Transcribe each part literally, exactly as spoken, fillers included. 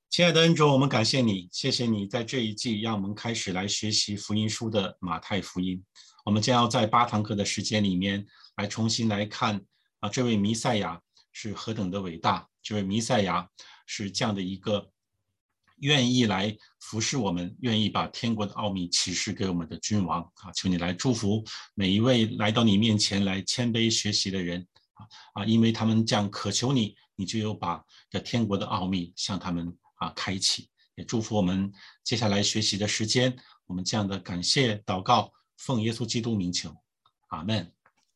亲爱的恩主，我们感谢你，谢谢你在这一季让我们开始来学习福音书的马太福音。我们将要在八堂课的时间里面来重新来看啊，这位弥赛亚是何等的伟大，这位弥赛亚是这样的一个愿意来服侍我们，愿意把天国的奥秘启示给我们的君王啊！求你来祝福每一位来到你面前来谦卑学习的人啊啊！因为他们这样渴求你，你就有把这天国的奥秘向他们啊开启。也祝福我们接下来学习的时间，我们这样的感谢祷告，奉耶稣基督名求，阿们。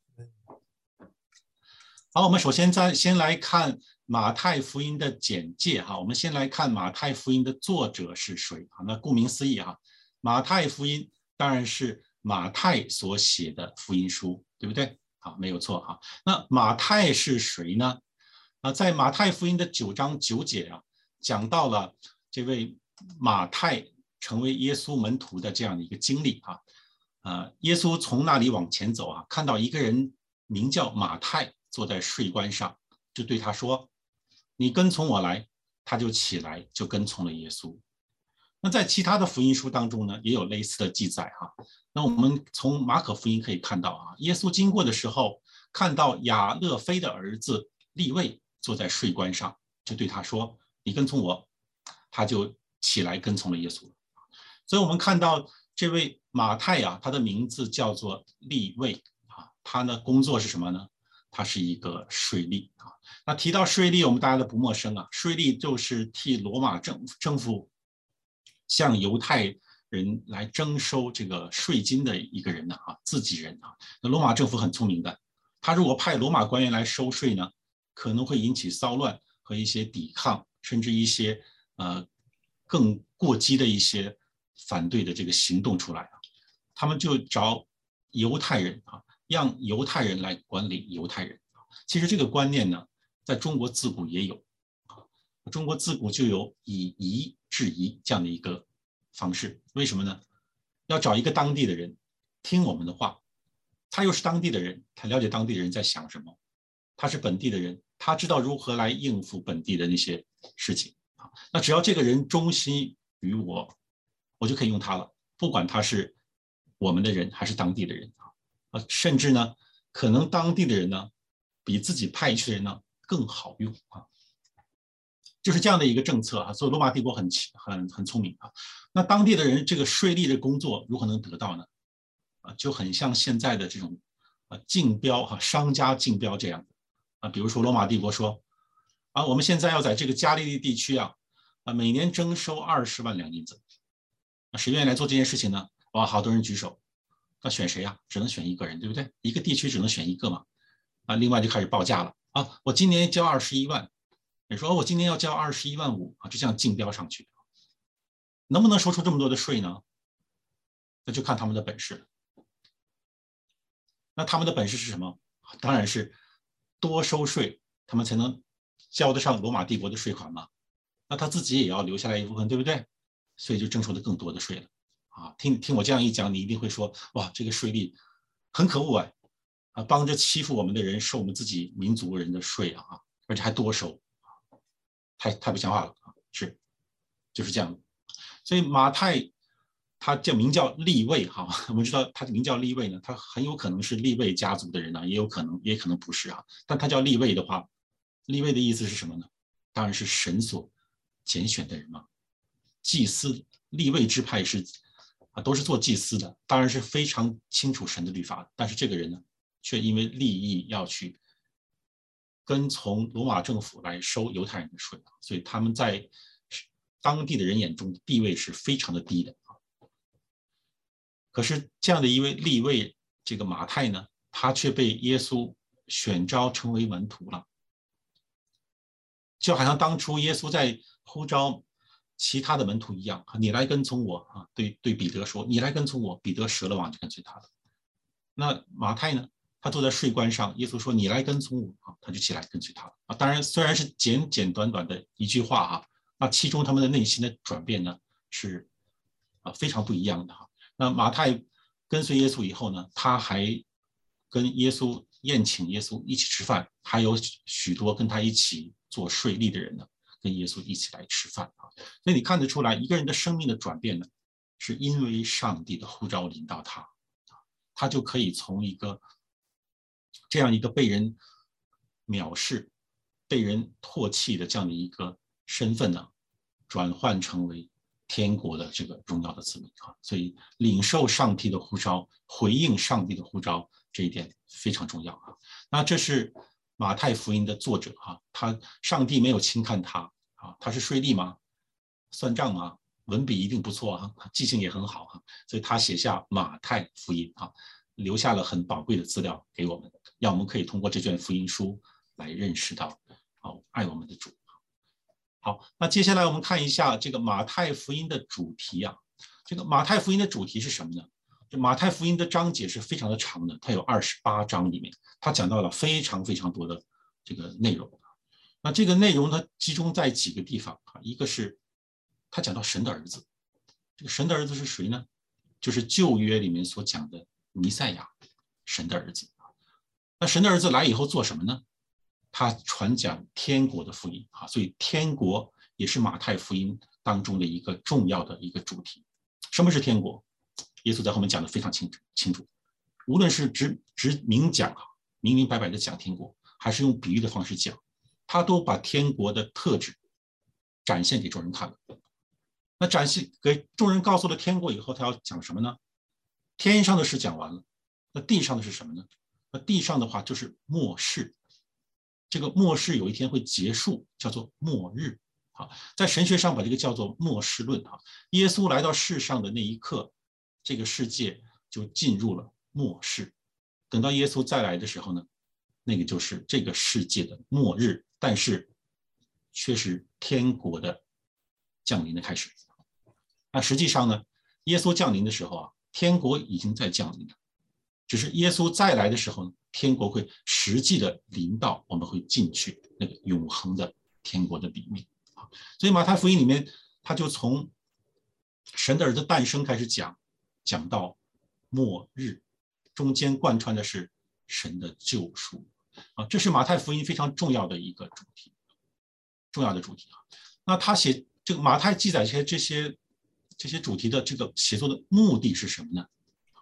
好，我们首先再先来看马太福音的简介哈。我们先来看马太福音的作者是谁啊？那顾名思义哈，马太福音当然是马太所写的福音书，对不对？好，没有错哈。那马太是谁呢？啊，在马太福音的九章九节啊，讲到了这位马太成为耶稣门徒的这样的一个经历啊。呃，耶稣从那里往前走啊，看到一个人名叫马太。坐在税关上，就对他说：“你跟从我来。”他就起来，就跟从了耶稣。那在其他的福音书当中呢，也有类似的记载哈。那我们从马可福音可以看到啊，耶稣经过的时候，看到亚勒菲的儿子利未坐在税关上，就对他说：“你跟从我。”他就起来跟从了耶稣。所以我们看到这位马太啊，他的名字叫做利未啊，他呢工作是什么呢？他是一个税吏啊。那提到税吏，我们大家都不陌生啊。税吏就是替罗马政政府向犹太人来征收这个税金的一个人呢啊，自己人啊。那罗马政府很聪明的，他如果派罗马官员来收税呢，可能会引起骚乱和一些抵抗，甚至一些呃更过激的一些反对的这个行动出来啊。他们就找犹太人啊。让犹太人来管理犹太人。其实这个观念呢，在中国自古也有。中国自古就有以夷制夷这样的一个方式。为什么呢？要找一个当地的人听我们的话，他又是当地的人，他了解当地的人在想什么，他是本地的人，他知道如何来应付本地的那些事情。那只要这个人忠心于我，我就可以用他了，不管他是我们的人还是当地的人。啊，甚至呢，可能当地的人呢，比自己派去的人呢更好用啊，就是这样的一个政策啊。所以罗马帝国很很很聪明啊。那当地的人这个税吏的工作如何能得到呢？啊，就很像现在的这种啊竞标哈、啊，商家竞标这样的啊。比如说罗马帝国说啊，我们现在要在这个加利利地区啊啊每年征收二十万两银子，那谁愿意来做这件事情呢？哇，好多人举手。那选谁啊？只能选一个人，对不对？一个地区只能选一个嘛。啊，另外就开始报价了啊！我今年交二十一万，你说我今年要交二十一万五啊，就这样竞标上去，能不能收出这么多的税呢？那就看他们的本事了。那他们的本事是什么？当然是多收税，他们才能交得上罗马帝国的税款嘛。那他自己也要留下来一部分，对不对？所以就征收了更多的税了。啊，听听我这样一讲，你一定会说，哇，这个税吏很可恶哎，啊，帮着欺负我们的人收我们自己民族人的税啊，而且还多收，太太不像话了啊！是，就是这样。所以马太他叫名叫利未哈，我们知道他名叫利未呢，他很有可能是利未家族的人啊，也有可能也可能不是啊。但他叫利未的话，利未的意思是什么呢？当然是神所拣选的人嘛，祭司利未支派是。啊，都是做祭司的，当然是非常清楚神的律法的。但是这个人呢，却因为利益要去跟从罗马政府来收犹太人的税，所以他们在当地的人眼中的地位是非常的低的。可是这样的一位利未，这个马太呢，他却被耶稣选召成为门徒了，就好像当初耶稣在呼召其他的门徒一样，你来跟从我啊！对对，彼得说：“你来跟从我。”彼得折了网就跟随他了。那马太呢？他坐在税关上，耶稣说：“你来跟从我啊！”他就起来跟随他了啊。当然，虽然是简简短短的一句话哈，那其中他们的内心的转变呢是啊非常不一样的哈。那马太跟随耶稣以后呢，他还跟耶稣宴请耶稣一起吃饭，还有许多跟他一起做税吏的人呢。 跟耶稣一起来吃饭啊。所以你看得出来，一个人的生命的转变呢，是因为上帝的呼召临到他，他就可以从一个这样一个被人藐视、被人唾弃的这样的一个身份呢，转换成为天国的这个荣耀的子民啊。所以领受上帝的呼召，回应上帝的呼召，这一点非常重要啊。那这是马太福音的作者啊，他上帝没有轻看他啊，他是税吏吗？算账吗？文笔一定不错啊，记性也很好啊，所以他写下马太福音啊，留下了很宝贵的资料给我们，让我们可以通过这卷福音书来认识到，好爱我们的主。好，那接下来我们看一下这个马太福音的主题啊。这个马太福音的主题是什么呢？这马太福音的章节是非常的长的，它有二十八章，里面它讲到了非常非常多的这个内容。那这个内容呢，集中在几个地方啊，一个是他讲到神的儿子，这个神的儿子是谁呢？就是旧约里面所讲的弥赛亚，神的儿子。那神的儿子来以后做什么呢？他传讲天国的福音啊，所以天国也是马太福音当中的一个重要的一个主题。什么是天国？耶稣在后面讲的非常清楚清楚，无论是直直明讲，明明白白的讲天国，还是用比喻的方式讲，他都把天国的特质展现给众人看了。那展现给众人告诉了天国以后，他要讲什么呢？天上的事讲完了，那地上的是什么呢？那地上的话就是末世，这个末世有一天会结束，叫做末日。啊，在神学上把这个叫做末世论啊。耶稣来到世上的那一刻，这个世界就进入了末世。等到耶稣再来的时候呢，那个就是这个世界的末日，但是却是天国的降临的开始。那实际上呢，耶稣降临的时候啊，天国已经在降临了，只是耶稣再来的时候呢，天国会实际的临到，我们会进去那个永恒的天国的里面。所以马太福音里面，他就从神的儿子诞生开始讲，讲到末日，中间贯穿的是神的救赎啊，这是马太福音非常重要的一个主题，重要的主题啊。那他写这个马太记载这些这些这些主题的这个写作的目的是什么呢？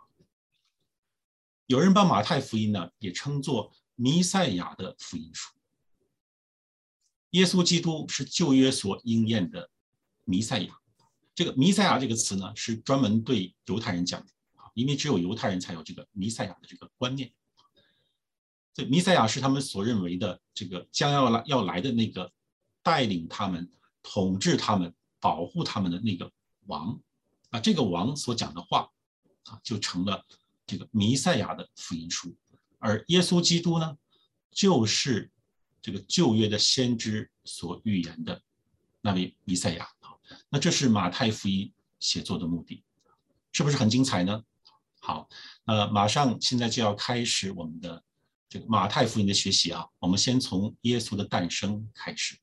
有人把马太福音呢也称作弥赛亚的福音书。耶稣基督是旧约所应验的弥赛亚。这个弥赛亚这个词呢，是专门对犹太人讲的，因为只有犹太人才有这个弥赛亚的这个观念。所以弥赛亚是他们所认为的这个将要来要来的那个带领他们、统治他们、保护他们的那个王。啊，这个王所讲的话啊，就成了这个弥赛亚的福音书。而耶稣基督呢，就是这个旧约的先知所预言的那位弥赛亚。那这是马太福音写作的目的，是不是很精彩呢？好，呃，马上现在就要开始我们的这个马太福音的学习啊。我们先从耶稣的诞生开始。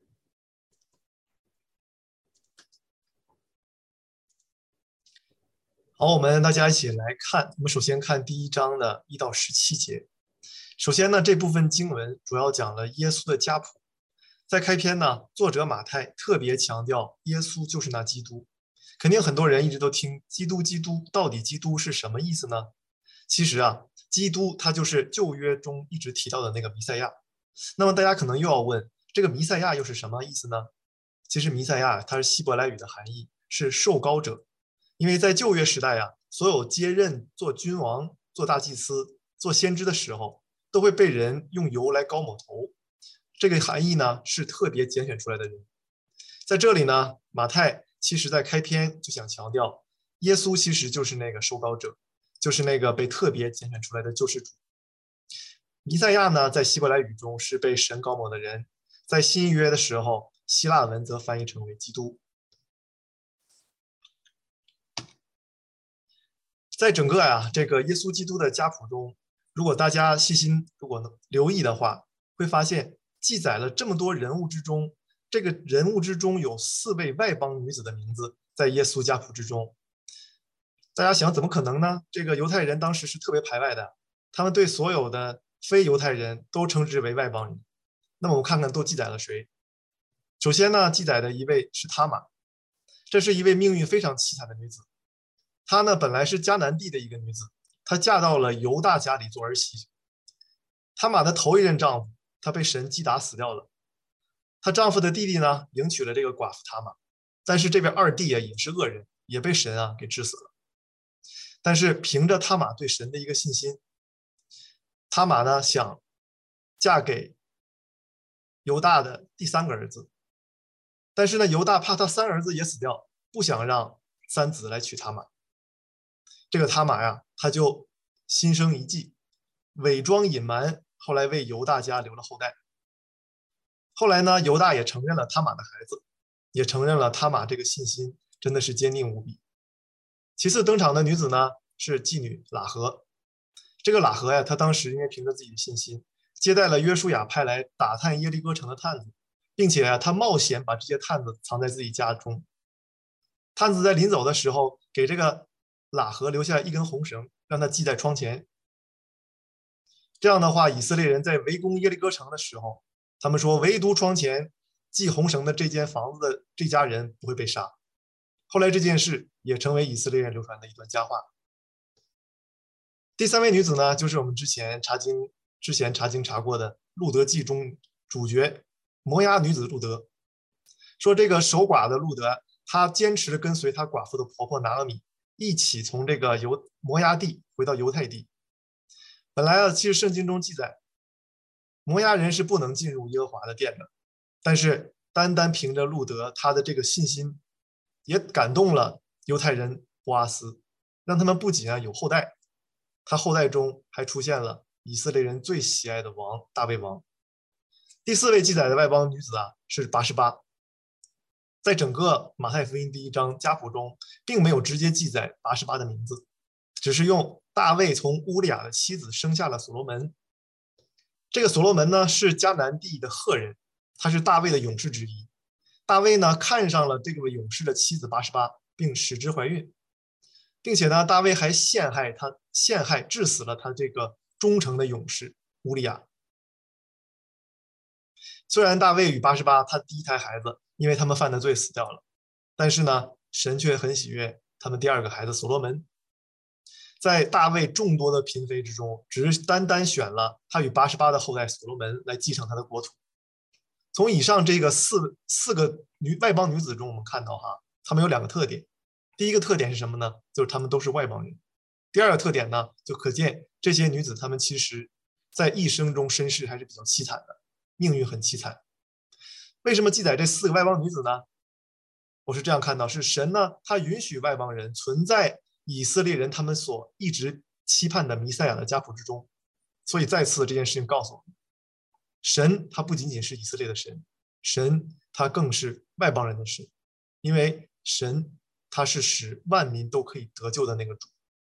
好，我们大家一起来看，我们首先看第一章的一到十七节。首先呢，这部分经文主要讲了耶稣的家谱。在开篇呢，作者马太特别强调耶稣就是那基督。肯定很多人一直都听基督基督，到底基督是什么意思呢？其实啊，基督他就是旧约中一直提到的那个弥赛亚。那么大家可能又要问，这个弥赛亚又是什么意思呢？其实弥赛亚它是希伯来语的含义，是受膏者。因为在旧约时代啊，所有接任做君王、做大祭司、做先知的时候，都会被人用油来膏抹头。这个含义呢，是特别拣选出来的人。在这里呢，马太其实在开篇就想强调，耶稣其实就是那个受膏者，就是那个被特别拣选出来的救世主。弥赛亚呢，在希伯来语中是被神膏抹的人，在新约的时候，希腊文则翻译成为基督。在整个呀、啊、这个耶稣基督的家谱中，如果大家细心如果能留意的话，会发现记载了这么多人物之中，这个人物之中有四位外邦女子的名字在耶稣家谱之中。大家想怎么可能呢？这个犹太人当时是特别排外的，他们对所有的非犹太人都称之为外邦人。那么我们看看都记载了谁？ 首先呢，记载的一位是他玛，这是一位命运非常凄惨的女子。她呢本来是迦南地的一个女子，她嫁到了犹大家里做儿媳。他玛的头一任丈夫，她被神击打死掉了。她丈夫的弟弟呢，迎娶了这个寡妇他玛，但是这位二弟啊也是恶人，也被神啊给治死了。但是凭着他玛对神的一个信心，他玛呢想嫁给犹大的第三个儿子，但是呢犹大怕他三儿子也死掉，不想让三子来娶他玛。这个他玛呀，他就心生一计，伪装隐瞒，后来为犹大家留了后代。后来呢，犹大也承认了他玛的孩子，也承认了他玛这个信心真的是坚定无比。其次登场的女子呢是妓女喇合。这个喇合呀，她当时因为凭着自己的信心，接待了约书亚派来打探耶利哥城的探子，并且啊，她冒险把这些探子藏在自己家中。探子在临走的时候，给这个喇合留下一根红绳，让他系在窗前。这样的话，以色列人在围攻耶利哥城的时候，他们说唯独窗前系红绳的这间房子的这家人不会被杀。后来这件事也成为以色列人流传的一段佳话。第三位女子呢，就是我们之前查经之前查经查过的路德记中主角摩押女子路德。说这个守寡的路德，她坚持跟随她寡妇的婆婆拿俄米一起从这个犹摩押地回到犹太地。本来啊，其实圣经中记载，摩押人是不能进入耶和华的殿的，但是单单凭着路德他的这个信心，也感动了犹太人波阿斯，让他们不仅啊有后代，他后代中还出现了以色列人最喜爱的王大卫王。第四位记载的外邦女子啊是拔示巴。在整个马太福音第一章家谱中，并没有直接记载拔示巴的名字，只是用大卫从乌利亚的妻子生下了所罗门。这个所罗门呢是迦南地的赫人，他是大卫的勇士之一。大卫呢看上了这个勇士的妻子拔示巴，并使之怀孕，并且呢大卫还陷害他，陷害致死了他这个忠诚的勇士乌利亚。虽然大卫与拔示巴他第一胎孩子因为他们犯的罪死掉了，但是呢神却很喜悦他们第二个孩子所罗门。在大卫众多的嫔妃之中，只是单单选了他与拔示巴的后代所罗门来继承他的国土。从以上这个四四个女外邦女子中，我们看到哈，她们有两个特点。第一个特点是什么呢？就是她们都是外邦人。第二个特点呢，就可见这些女子她们其实在一生中身世还是比较凄惨的，命运很凄惨。为什么记载这四个外邦女子呢？我是这样看到，是神呢，他允许外邦人存在以色列人他们所一直期盼的弥赛亚的家谱之中。所以再次这件事情告诉我们，神他不仅仅是以色列的神，神他更是外邦人的神，因为神他是使万民都可以得救的那个主。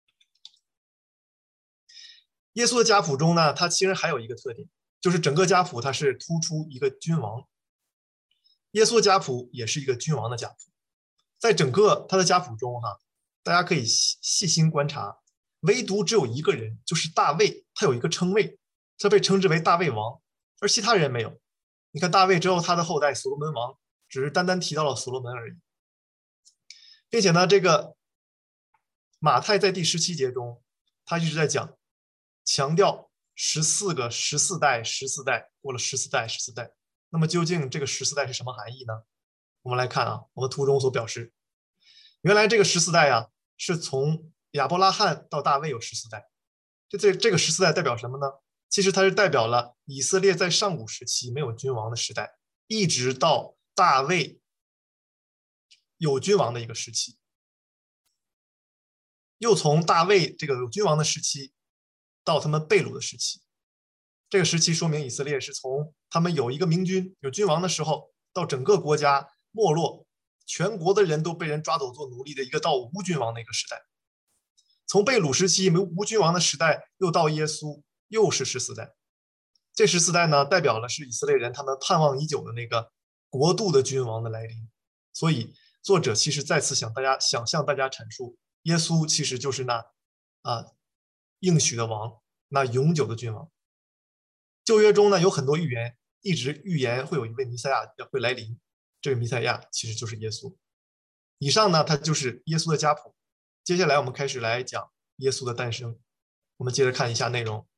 耶稣的家谱中呢，他其实还有一个特点，就是整个家谱它是突出一个君王。耶稣的家谱也是一个君王的家谱。在整个他的家谱中哈，大家可以细心观察，唯独只有一个人，就是大卫，他有一个称谓，他被称之为大卫王，而其他人没有。你看大卫之后他的后代所罗门王，只是单单提到了所罗门而已。并且呢，这个马太在第十七节中，他一直在讲，强调十四个十四代十四代过了十四代十四代。那么究竟这个十四代是什么含义呢？我们来看啊，我们图中所表示，原来这个十四代啊，是从亚伯拉罕到大卫有十四代。这这这个十四代代表什么呢？其实它是代表了以色列在上古时期没有君王的时代，一直到大卫有君王的一个时期，又从大卫这个有君王的时期到他们被掳的时期。这个时期说明以色列是从他们有一个明君有君王的时候，到整个国家没落，全国的人都被人抓走做奴隶的一个到无君王的一个时代。从被掳时期无君王的时代，又到耶稣，又是十四代。这十四代呢，代表了是以色列人他们盼望已久的那个国度的君王的来临。所以作者其实再次想大家想向大家阐述，耶稣其实就是那啊应许的王，那永久的君王。旧约中呢有很多预言，一直预言会有一位弥赛亚会来临， 这个弥赛亚其实就是耶稣。以上呢，它就是耶稣的家谱。接下来我们开始来讲耶稣的诞生。我们接着看一下内容，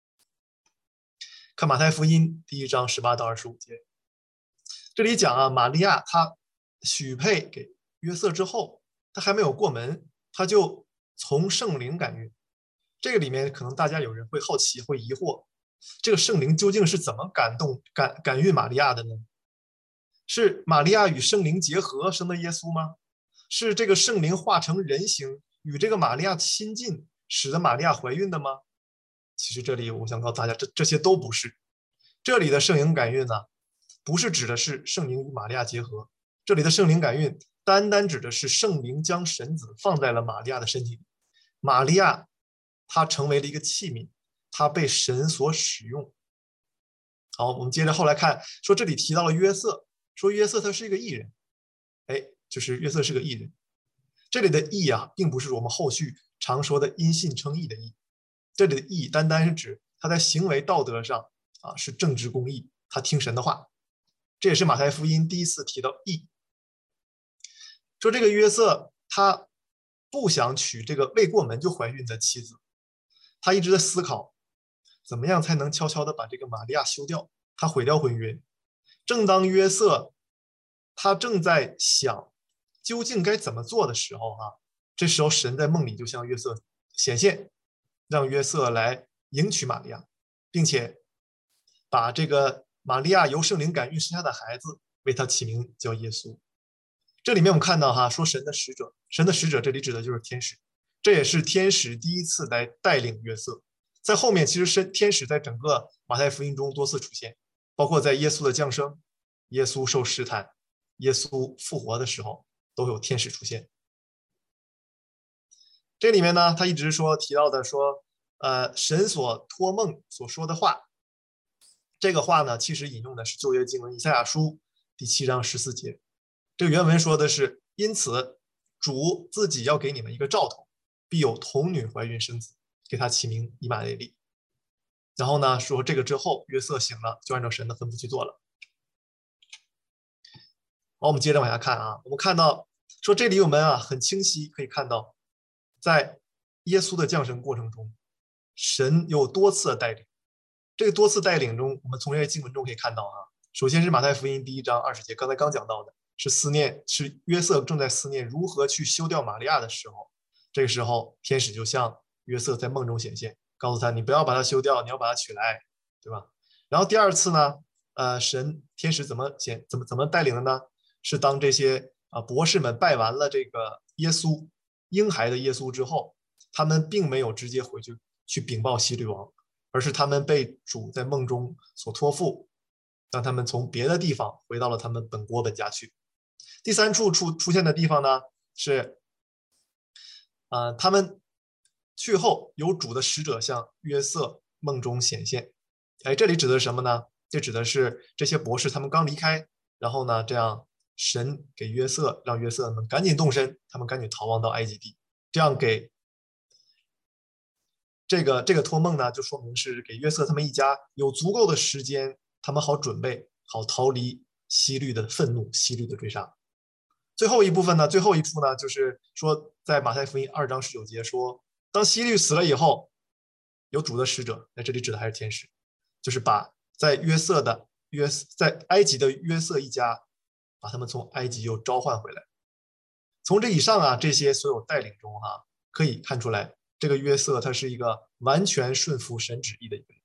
看马太福音第一章十八到二十五节。这里讲啊，玛利亚她许配给约瑟之后，她还没有过门，她就从圣灵感孕。这个里面可能大家有人会好奇，会疑惑，这个圣灵究竟是怎么感动感感孕玛利亚的呢？是玛利亚与圣灵结合生的耶稣吗？是这个圣灵化成人形与这个玛利亚亲近，使得玛利亚怀孕的吗？其实这里我想告诉大家，这这些都不是。这里的圣灵感孕呢，不是指的是圣灵与玛利亚结合，这里的圣灵感孕单单指的是圣灵将神子放在了玛利亚的身体里，玛利亚她成为了一个器皿，她被神所使用。好，我们接着后来看，说这里提到了约瑟，说约瑟他是一个义人，哎，就是约瑟是个义人。这里的义啊，并不是我们后续常说的因信称义的义，这里的义单单是指他在行为道德上啊是正直公义，他听神的话。这也是马太福音第一次提到义。说这个约瑟他不想娶这个未过门就怀孕的妻子，他一直在思考怎么样才能悄悄的把这个玛利亚休掉，他毁掉婚约。正当约瑟他正在想究竟该怎么做的时候啊，这时候神在梦里就向约瑟显现，让约瑟来迎娶玛利亚，并且把这个玛利亚由圣灵感孕生下的孩子为他起名叫耶稣。这里面我们看到哈，说神的使者，神的使者这里指的就是天使，这也是天使第一次来带领约瑟。在后面其实天使在整个马太福音中多次出现，包括在耶稣的降生、耶稣受试探、耶稣复活的时候都有天使出现。这里面呢，他一直说提到的说，呃，神所托梦所说的话，这个话呢，其实引用的是旧约经文以赛亚书第七章十四节。这个原文说的是，因此主自己要给你们一个兆头，必有童女怀孕生子，给他起名以马内利。然后呢，说这个之后约瑟醒了，就按照神的吩咐去做了。好，我们接着往下看啊，我们看到说这里我们啊很清晰可以看到，在耶稣的降生过程中，神有多次的带领。这个多次带领中，我们从这些经文中可以看到啊，首先是马太福音第一章二十节，刚才刚讲到的，是思念，是约瑟正在思念如何去休掉玛利亚的时候，这个时候天使就向约瑟在梦中显现，告诉他你不要把它休掉，你要把它娶来，对吧？然后第二次呢，呃，神天使怎么显怎么怎么带领的呢？是当这些啊、呃、博士们拜完了这个耶稣婴孩的耶稣之后，他们并没有直接回去去禀报希律王，而是他们被主在梦中所托付，让他们从别的地方回到了他们本国本家去。第三处出出现的地方呢，是啊、呃，他们去后有主的使者向约瑟梦中显现。哎，这里指的是什么呢？这指的是这些博士他们刚离开，然后呢，这样神给约瑟，让约瑟们赶紧动身，他们赶紧逃亡到埃及地，这样给这个这个托梦呢，就说明是给约瑟他们一家有足够的时间，他们好准备，好逃离希律的愤怒、希律的追杀。最后一部分呢，最后一处呢，就是说在马太福音二章十九节说，当希律死了以后，有主的使者，在这里指的还是天使，就是把在约瑟的约在埃及的约瑟一家，把他们从埃及又召唤回来。从这以上啊，这些所有带领中哈、啊，可以看出来，这个约瑟他是一个完全顺服神旨意的一个人。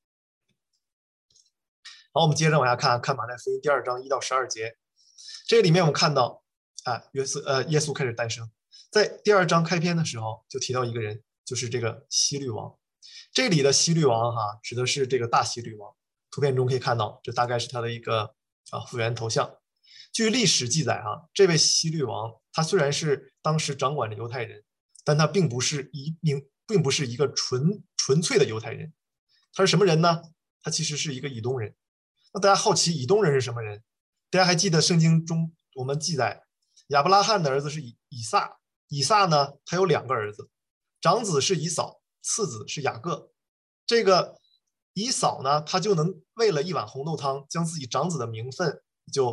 好，我们接着往下看，看马太福音第二章一到十二节。这里面我们看到，啊，约瑟呃，耶稣开始诞生。在第二章开篇的时候，就提到一个人，就是这个希律王。这里的希律王哈、啊，指的是这个大希律王。图片中可以看到，这大概是他的一个啊复原头像。据历史记载哈、啊，这位希律王他虽然是当时掌管着犹太人，但他并不是一名，并不是一个纯纯粹的犹太人。他是什么人呢？他其实是一个以东人。那大家好奇以东人是什么人？大家还记得圣经中我们记载，亚伯拉罕的儿子是以以撒，以撒呢他有两个儿子，长子是以扫，次子是雅各。这个以扫呢，他就能为了一碗红豆汤，将自己长子的名分就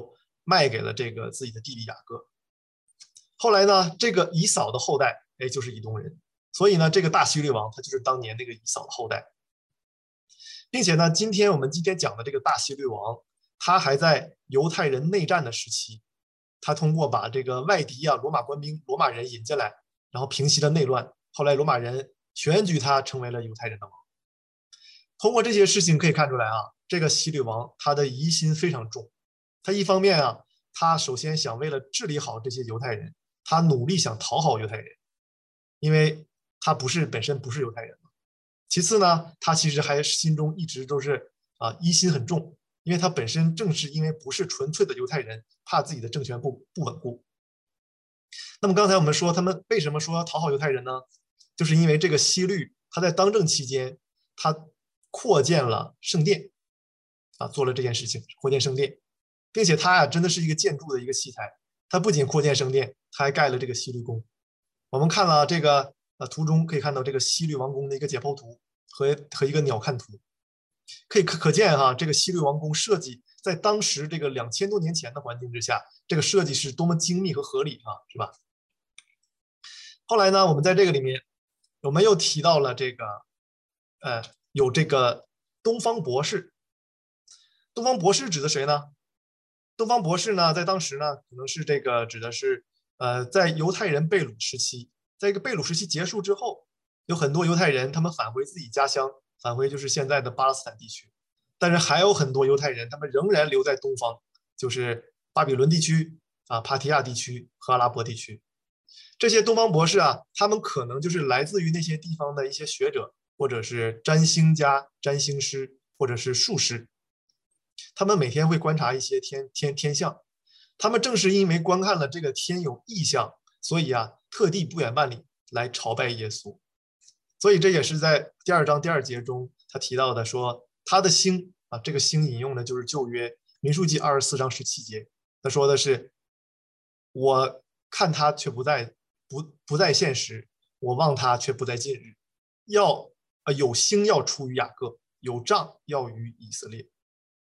卖给了这个自己的弟弟雅各。后来呢，这个以扫的后代，哎，就是以东人，所以呢，这个大希律王他就是当年那个以扫的后代，并且呢，今天我们今天讲的这个大希律王，他还在犹太人内战的时期，他通过把这个外敌啊，罗马官兵、罗马人引进来，然后平息了内乱，后来罗马人选举他成为了犹太人的王。通过这些事情可以看出来啊，这个希律王他的疑心非常重，他一方面啊，他首先想为了治理好这些犹太人。他努力想讨好犹太人，因为他不是本身不是犹太人嘛。其次呢，他其实还心中一直都是啊疑心很重，因为他本身正是因为不是纯粹的犹太人，怕自己的政权不不稳固。那么刚才我们说他们为什么说要讨好犹太人呢？就是因为这个希律他在当政期间，他扩建了圣殿，啊做了这件事情，扩建圣殿，并且他呀真的是一个建筑的一个奇才。他不仅扩建圣殿，他还盖了这个希律宫。我们看了这个呃图中可以看到这个希律王宫的一个解剖图和和一个鸟瞰图，可以可可见哈，这个希律王宫设计在当时这个两千多年前的环境之下，这个设计是多么精密和合理啊，是吧？后来呢，我们在这个里面，我们又提到了这个呃有这个东方博士。东方博士指的谁呢？东方博士呢，在当时呢，可能是这个指的是，呃，在犹太人被掳时期，在一个被掳时期结束之后，有很多犹太人他们返回自己家乡，返回就是现在的巴勒斯坦地区，但是还有很多犹太人他们仍然留在东方，就是巴比伦地区啊、帕提亚地区和阿拉伯地区。这些东方博士啊，他们可能就是来自于那些地方的一些学者，或者是占星家、占星师，或者是术士。他们每天会观察一些天天天象，他们正是因为观看了这个天有异象，所以啊，特地不远万里来朝拜耶稣。所以这也是在第二章第二节中他提到的说，他的星啊，这个星引用的就是旧约民数记二十四章十七节，他说的是，我看他却不在不不在现时，我望他却不在近日，要呃有星要出于雅各，有杖要于以色列。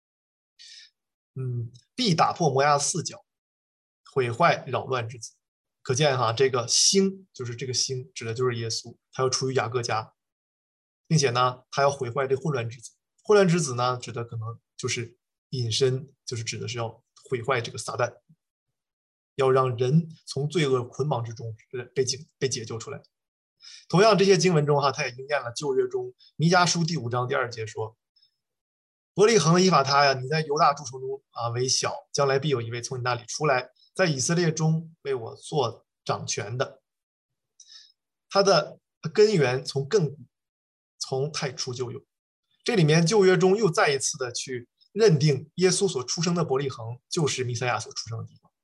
嗯，必打破摩押四角，毁坏扰乱之子。可见哈，这个星就是这个星，指的就是耶稣，他要出于雅各家，并且呢，他要毁坏这混乱之子。混乱之子呢，指的可能就是引申，就是指的是要毁坏这个撒旦，要让人从罪恶捆绑之中被解被解救出来。同样，这些经文中哈，他也应验了旧约中弥迦书第五章第二节说。伯利恒的以法他呀，你在犹大诸城中啊为小，将来必有一位从你那里出来，在以色列中为我做掌权的。他的根源从亘古，从太初就有。这里面旧约中又再一次的去认定耶稣所出生的伯利恒就是弥赛亚所出生的地方。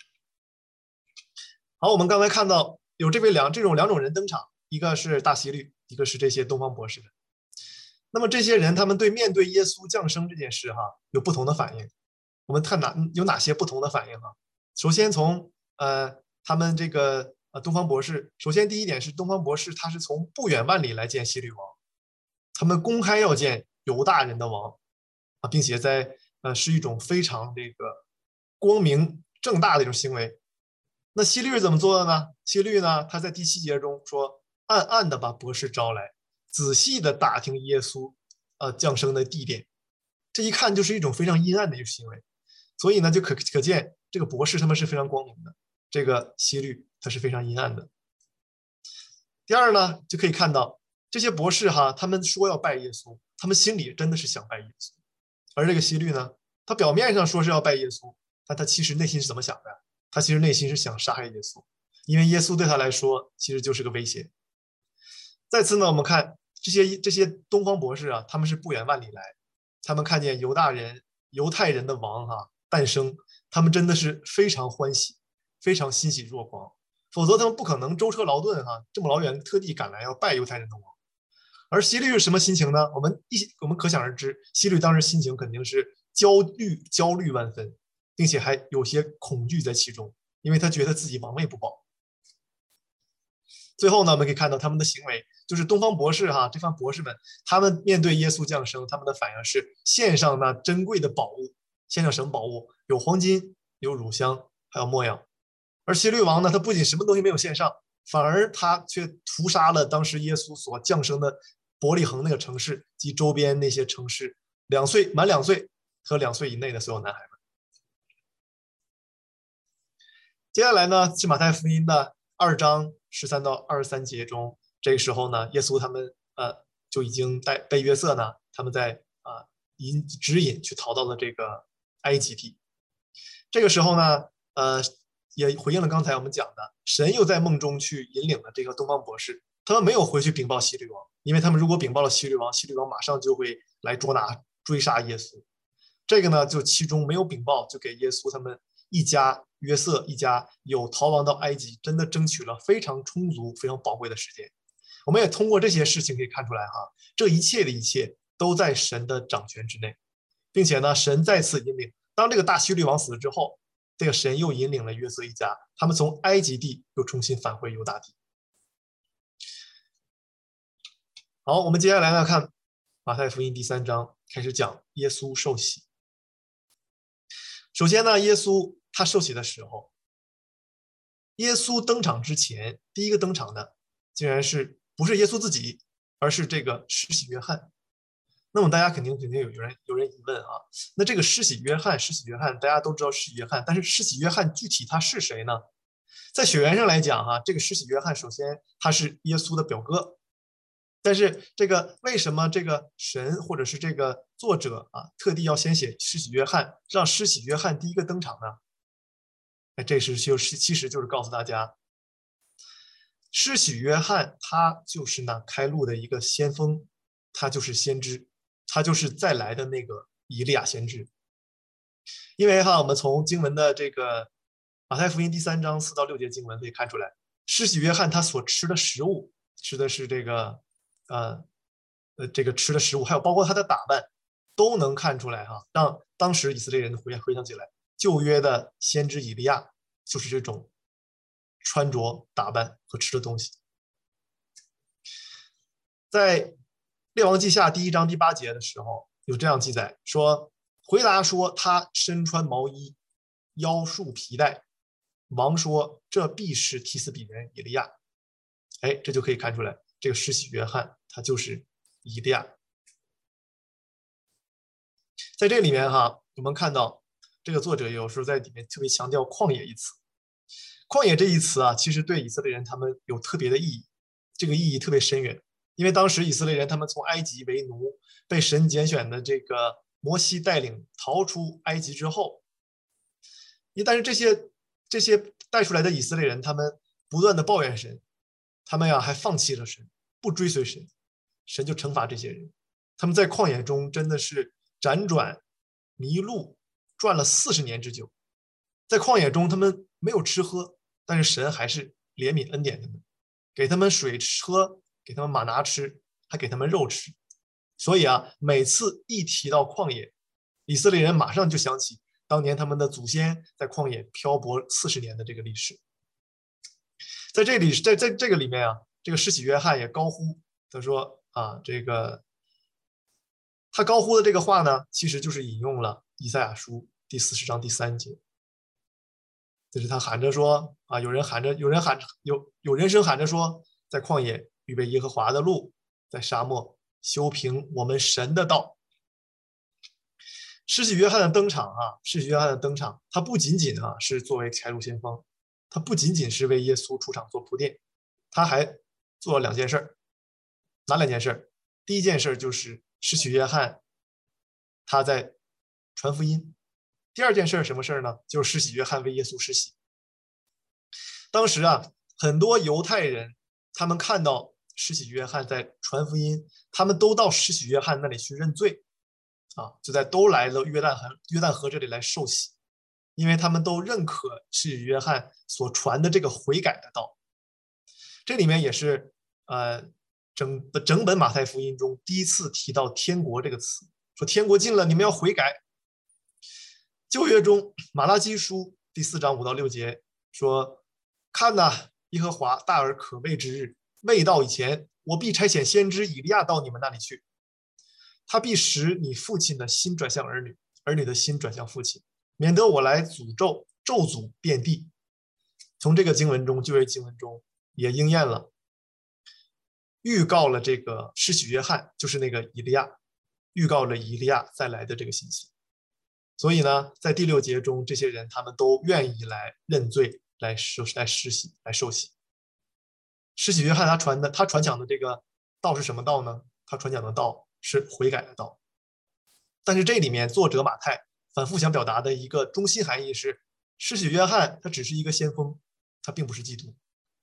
好，我们刚才看到有这位两这种两种人登场，一个是大希律，一个是这些东方博士们。那么这些人他们对面对耶稣降生这件事哈有不同的反应，我们看哪有哪些不同的反应哈？首先从呃他们这个呃东方博士，首先第一点是东方博士他是从不远万里来见希律王，他们公开要见犹大人的王啊，并且在呃是一种非常这个光明正大的一种行为。那希律怎么做的呢？希律呢他在第七节中说，暗暗的把博士招来。仔细的打听耶稣，呃，降生的地点，这一看就是一种非常阴暗的一个行为，所以呢，就可可见这个博士他们是非常光明的，这个希律他是非常阴暗的。第二呢，就可以看到这些博士哈，他们说要拜耶稣，他们心里真的是想拜耶稣，而这个希律呢，他表面上说是要拜耶稣，但他其实内心是怎么想的？他其实内心是想杀害耶稣，因为耶稣对他来说其实就是个威胁。再次呢，我们看这些这些东方博士啊，他们是不远万里来，他们看见犹大人、犹太人的王哈、啊、诞生，他们真的是非常欢喜，非常欣喜若狂。否则他们不可能舟车劳顿哈、啊、这么老远特地赶来要拜犹太人的王。而希律是什么心情呢？我们一我们可想而知，希律当时心情肯定是焦虑焦虑万分，并且还有些恐惧在其中，因为他觉得自己王位不保。最后呢，我们可以看到他们的行为，就是东方博士哈，这番博士们，他们面对耶稣降生，他们的反应是献上那珍贵的宝物。献上什么宝物？有黄金， 有乳香，还有没药。而希律王呢，他不仅什么东西没有献上，反而他却屠杀了当时耶稣所降生的伯利恒那个城市及周边那些城市两岁满两岁和两岁以内的所有男孩们。接下来呢是马太福音的二章十三到二十三节中，这个时候呢，耶稣他们呃就已经带被约瑟呢，他们在啊、呃、引指引去逃到了这个埃及地。这个时候呢，呃，也回应了刚才我们讲的，神又在梦中去引领了这个东方博士，他们没有回去禀报希律王，因为他们如果禀报了希律王，希律王马上就会来捉拿追杀耶稣。这个呢，就其中没有禀报，就给耶稣他们一家约瑟一家有逃亡到埃及，真的争取了非常充足、非常宝贵的时间。我们也通过这些事情可以看出来哈，这一切的一切都在神的掌权之内，并且呢，神再次引领。当这个大希律王死了之后，这个神又引领了约瑟一家，他们从埃及地又重新返回犹大地。好，我们接下来呢看马太福音第三章，开始讲耶稣受洗。首先呢，耶稣他受洗的时候，耶稣登场之前，第一个登场的竟然是不是耶稣自己，而是这个施洗约翰。那么大家肯定肯定有人有人疑问啊，那这个施洗约翰，施洗约翰大家都知道施洗约翰，但是施洗约翰具体他是谁呢？在血缘上来讲哈、啊，这个施洗约翰首先他是耶稣的表哥，但是这个为什么这个神或者是这个作者啊，特地要先写施洗约翰，让施洗约翰第一个登场呢？哎，这是就是其实就是告诉大家，施洗约翰他就是那开路的一个先锋，他就是先知。他就是再来的那个以利亚先知。因为哈，我们从经文的这个马太福音第三章四到六节经文可以看出来，施洗约翰他所吃的食物吃的是这个呃呃这个吃的食物，还有包括他的打扮，都能看出来哈，让当时以色列人回回想起来，旧约的先知以利亚就是这种穿着打扮和吃的东西。在列王记下第一章第八节的时候，有这样记载说，回答说他身穿毛衣，腰束皮带。王说这必是提斯比人以利亚。哎，这就可以看出来，这个施洗约翰他就是以利亚。在这里面哈，我们看到这个作者有时候在里面特别强调旷野一词。旷野这一词啊，其实对以色列人他们有特别的意义，这个意义特别深远。因为当时以色列人他们从埃及为奴，被神拣选的这个摩西带领逃出埃及之后，但是这些这些带出来的以色列人，他们不断的抱怨神，他们呀还放弃了神，不追随神，神就惩罚这些人。他们在旷野中真的是辗转迷路，转了四十年之久。在旷野中，他们没有吃喝，但是神还是怜悯恩典他们，给他们水喝，给他们马拿吃，还给他们肉吃。所以啊，每次一提到旷野，以色列人马上就想起当年他们的祖先在旷野漂泊四十年的这个历史。在这里，在在这个里面啊，这个施洗约翰也高呼，他说啊，这个他高呼的这个话呢，其实就是引用了以赛亚书第四十章第三节。就是他喊着说啊，有人喊着，有人喊着，有有人声喊着说，在旷野预备耶和华的路，在沙漠修平我们神的道。施洗约翰的登场啊，施洗约翰的登场，他不仅仅啊是作为开路先锋，他不仅仅是为耶稣出场做铺垫，他还做了两件事。哪两件事？第一件事就是施洗约翰他在传福音。第二件事什么事呢？就是施洗约翰为耶稣施洗。当时啊，很多犹太人他们看到施洗约翰在传福音，他们都到施洗约翰那里去认罪啊，就在都来了约旦河约旦河这里来受洗，因为他们都认可施洗约翰所传的这个悔改的道。这里面也是呃整整本马太福音中第一次提到天国这个词，说天国近了，你们要悔改。旧约中马拉基书第四章五到六节说，看哪，耶和华大而可畏之日未到以前，我必差遣先知以利亚到你们那里去，他必使你父亲的心转向儿女，儿女的心转向父亲，免得我来诅咒咒诅遍地。从这个经文中，旧约经文中也应验了，预告了这个施洗约翰就是那个以利亚，预告了以利亚再来的这个信息。所以呢，在第六节中，这些人他们都愿意来认罪，来受来施洗，来受洗。施洗约翰他传的他传讲的这个道是什么道呢？他传讲的道是悔改的道。但是这里面作者马太反复想表达的一个中心含义是，施洗约翰他只是一个先锋，他并不是基督。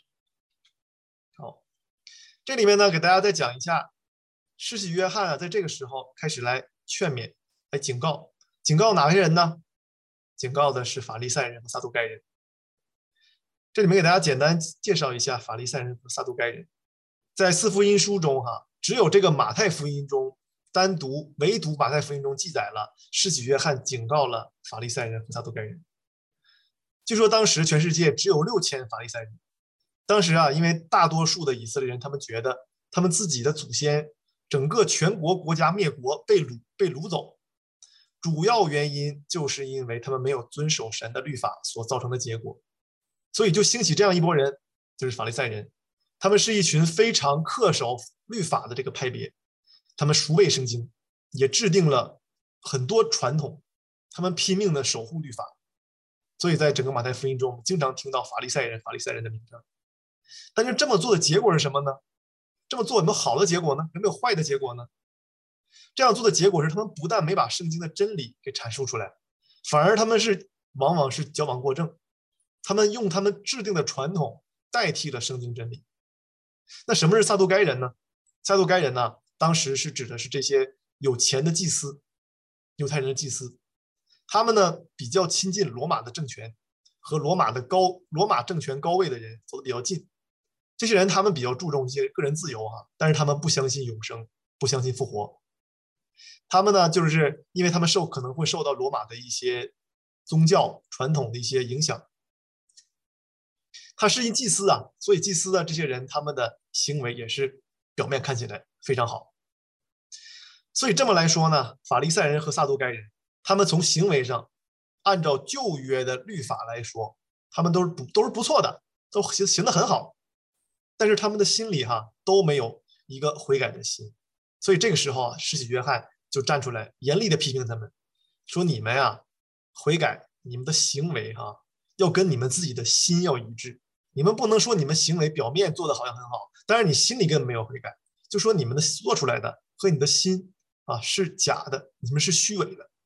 好，这里面呢，给大家再讲一下，施洗约翰啊，在这个时候开始来劝勉，来警告，警告哪些人呢？警告的是法利赛人和撒都该人。这里面给大家简单介绍一下法利赛人和撒都该人。在四福音书中哈，只有这个马太福音中单独唯独马太福音中记载了施洗约翰警告了法利赛人和撒都该人。据说当时全世界只有六千法利赛人。当时啊，因为大多数的以色列人他们觉得他们自己的祖先整个全国国家灭国被掳被掳走，主要原因就是因为他们没有遵守神的律法所造成的结果。所以就兴起这样一拨人，就是法利赛人。他们是一群非常恪守律法的这个派别，他们熟背圣经，也制定了很多传统，他们拼命的守护律法。所以在整个马太福音中，我们经常听到法利赛人法利赛人的名称。但是这么做的结果是什么呢？这么做有没有好的结果呢？有没有坏的结果呢？这样做的结果是他们不但没把圣经的真理给阐述出来，反而他们是往往是矫枉过正，他们用他们制定的传统代替了圣经真理。那什么是撒都该人呢？撒都该人呢，当时是指的是这些有钱的祭司，犹太人的祭司，他们呢比较亲近罗马的政权，和罗马的高罗马政权高位的人走得比较近。这些人他们比较注重一些个人自由哈，但是他们不相信永生，不相信复活。他们呢，就是因为他们受可能会受到罗马的一些宗教传统的一些影响。他是一祭司啊，所以祭司的这些人，他们的行为也是表面看起来非常好。所以这么来说呢，法利赛人和撒都该人，他们从行为上，按照旧约的律法来说，他们都是不都是不错的，都行行得很好。但是他们的心里哈都没有一个悔改的心，所以这个时候啊，施洗约翰就站出来严厉的批评他们，说你们呀悔改，你们的行为哈要跟你们自己的心要一致。你们不能说你们行为表面做的好像很好，但是你心里根本没有悔改，就说你们的做出来的和你的心啊是假的，你们是虚伪的。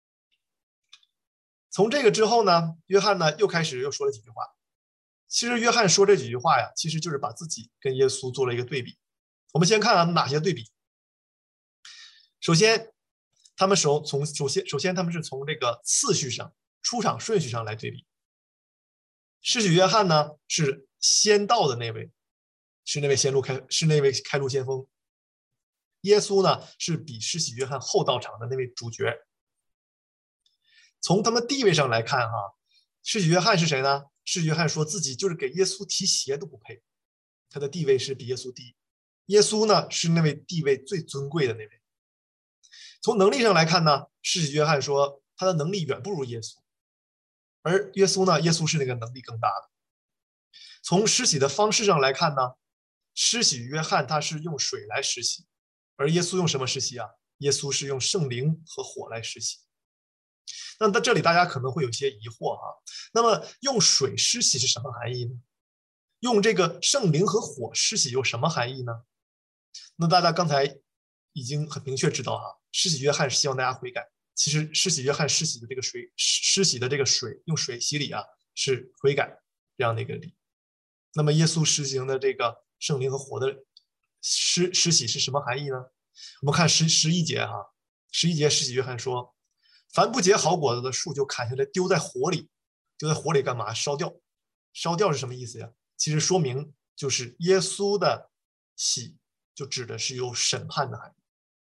从这个之后呢，约翰呢又开始又说了几句话。其实约翰说这几句话呀，其实就是把自己跟耶稣做了一个对比。我们先看看哪些对比。首先，他们首从首先首先他们是从这个次序上、出场顺序上来对比。施洗约翰呢是先到的那位，是那位先路开是那位开路先锋。耶稣呢是比施洗约翰后到场的那位主角。从他们地位上来看哈，施洗约翰是谁呢？施洗约翰说自己就是给耶稣提鞋都不配，他的地位是比耶稣低。耶稣呢是那位地位最尊贵的那位。从能力上来看呢，施洗约翰说他的能力远不如耶稣，而耶稣呢，耶稣是那个能力更大的。从施洗的方式上来看呢，施洗约翰他是用水来施洗，而耶稣用什么施洗啊？耶稣是用圣灵和火来施洗。那在这里大家可能会有一些疑惑哈，那么用水施洗是什么含义呢？用这个圣灵和火施洗有什么含义呢？那大家刚才已经很明确知道哈，施洗约翰是希望大家悔改。其实施洗约翰施洗的这个水施洗的这个水用水洗礼啊，是悔改这样的一个礼。那么耶稣实行的这个圣灵和火的施施洗是什么含义呢？我们看十十一节哈，十一节施洗约翰说，凡不结好果子的树就砍下来丢在火里，丢在火里干嘛？烧掉。烧掉是什么意思呀？其实说明就是耶稣的洗就指的是有审判的含义。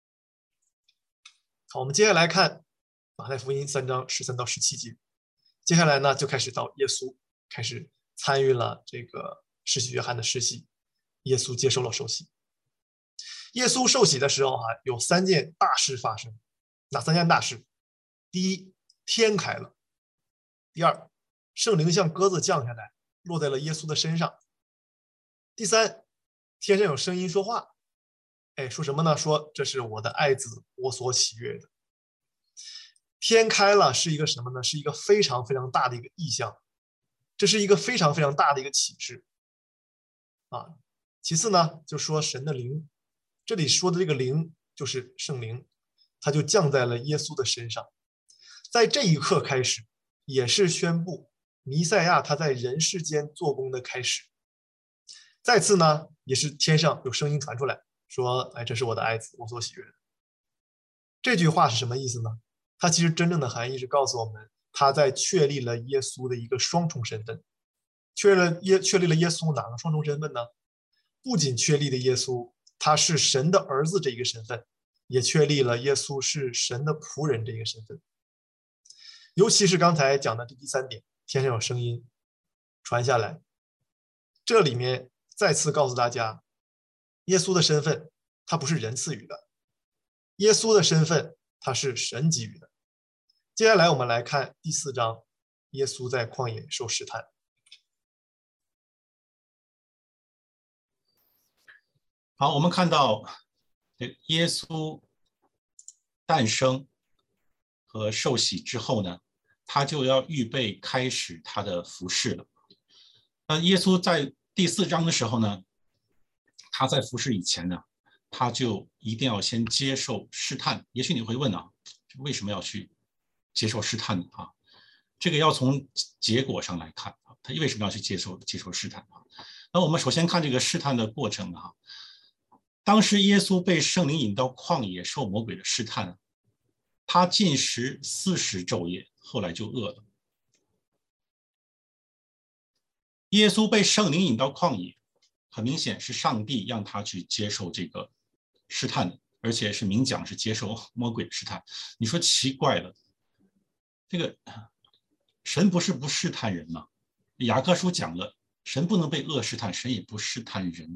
好，我们接下来看马太福音三章十三到十七节。接下来呢，就开始到耶稣开始参与了这个施洗约翰的施洗，耶稣接受了受洗。耶稣受洗的时候哈、啊，有三件大事发生。哪三件大事？第一，天开了；第二， 圣灵像鸽子降下来，落在了耶稣的身上。第三，天上有声音说话，哎，说什么呢？说这是我的爱子，我所喜悦的。天开了是一个什么呢？是一个非常非常大的一个意象，这是一个非常非常大的一个启示啊。其次呢，就说神的灵，这里说的这个灵就是圣灵，它就降在了耶稣的身上。在这一刻开始，也是宣布弥赛亚他在人世间做工的开始。再次呢，也是天上有声音传出来说：“哎，这是我的爱子，我所喜悦的。”这句话是什么意思呢？它其实真正的含义是告诉我们，他在确立了耶稣的一个双重身份。确立了耶确立了耶稣哪个双重身份呢？不仅确立了耶稣他是神的儿子这一个身份，也确立了耶稣是神的仆人这一个身份。尤其是刚才讲的这第三点，天上有声音传下来，这里面再次告诉大家，耶稣的身份他不是人赐予的，耶稣的身份他是神给予的。接下来我们来看第四章，耶稣在旷野受试探。 好，我们看到耶稣诞生和受洗之后呢，他就要预备开始他的服事了。那耶稣在第四章的时候呢，他在服事以前呢，他就一定要先接受试探。也许你会问啊，为什么要去接受试探呢？啊，这个要从结果上来看啊，他为什么要去接受接受试探啊？那我们首先看这个试探的过程啊。当时耶稣被圣灵引到旷野受魔鬼的试探，他禁食四十昼夜，后来就饿了。耶稣被圣灵引到旷野，很明显是上帝让他去接受这个试探的，而且是明讲是接受魔鬼的试探。你说奇怪了，这个神不是不试探人吗？雅各书讲了，神不能被恶试探，神也不试探人。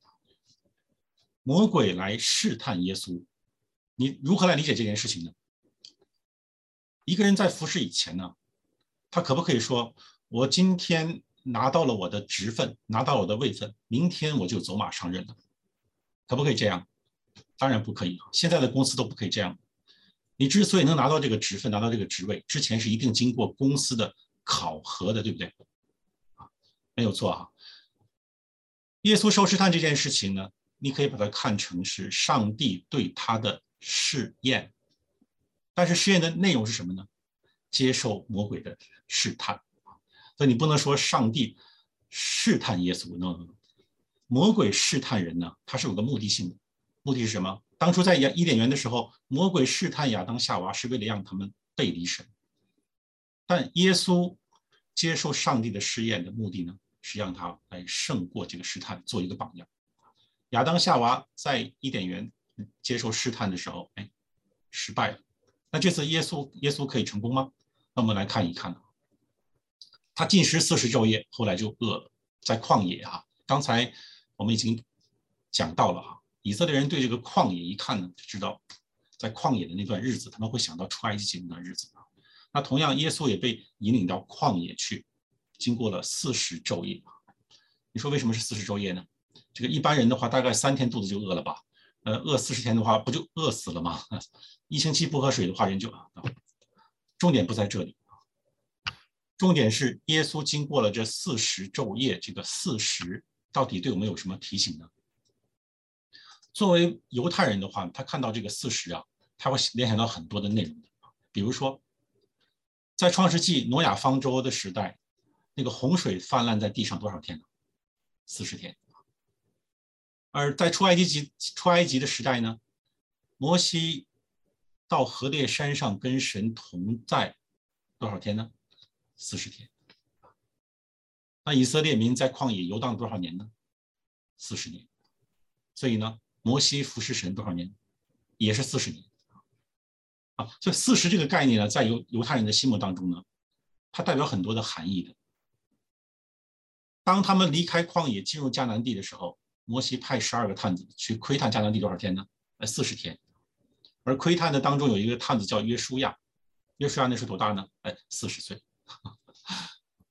魔鬼来试探耶稣，你如何来理解这件事情呢？一个人在服事以前呢，他可不可以说，我今天拿到了我的职分，拿到了我的位分，明天我就走马上任了？可不可以这样？当然不可以，现在的公司都不可以这样。你之所以能拿到这个职分，拿到这个职位，之前是一定经过公司的考核的，对不对？没有错啊。耶稣受试探这件事情呢，你可以把它看成是上帝对他的试验，但是试验的内容是什么呢？接受魔鬼的试探。所以你不能说上帝试探耶稣呢，魔鬼试探人呢，它是有个目的性的。目的是什么？当初在伊甸园的时候，魔鬼试探亚当夏娃是为了让他们背离神，但耶稣接受上帝的试验的目的呢，是让他来胜过这个试探，做一个榜样。亚当夏娃在伊甸园接受试探的时候，哎，失败了。那这次耶稣耶稣可以成功吗？那我们来看一看，他禁食四十昼夜，后来就饿了，在旷野啊。刚才我们已经讲到了哈，以色列人对这个旷野一看呢，就知道在旷野的那段日子，他们会想到出埃及记那段日子啊。那同样，耶稣也被引领到旷野去，经过了四十昼夜。你说为什么是四十昼夜呢？这个一般人的话，大概三天肚子就饿了吧？呃，饿四十天的话，不就饿死了吗？一星期不喝水的话，人就……重点不在这里，重点是耶稣经过了这四十昼夜，这个四十到底对我们有什么提醒呢？作为犹太人的话，他看到这个四十啊，他会联想到很多的内容，比如说，在创世纪挪亚方舟的时代，那个洪水泛滥在地上多少天呢？四十天。而在出埃及记出埃及的时代呢，摩西到何烈山上跟神同在多少天呢？四十天。那以色列民在旷野游荡多少年呢？四十年。所以呢，摩西服侍神多少年？也是四十年。啊，所以四十这个概念呢，在犹犹太人的心目当中呢，它代表很多的含义的。当他们离开旷野进入迦南地的时候，摩西派十二个探子去窥探迦南地多少天呢？呃，四十天。而窥探的当中有一个探子叫约书亚，约书亚那时候多大呢？哎，四十岁。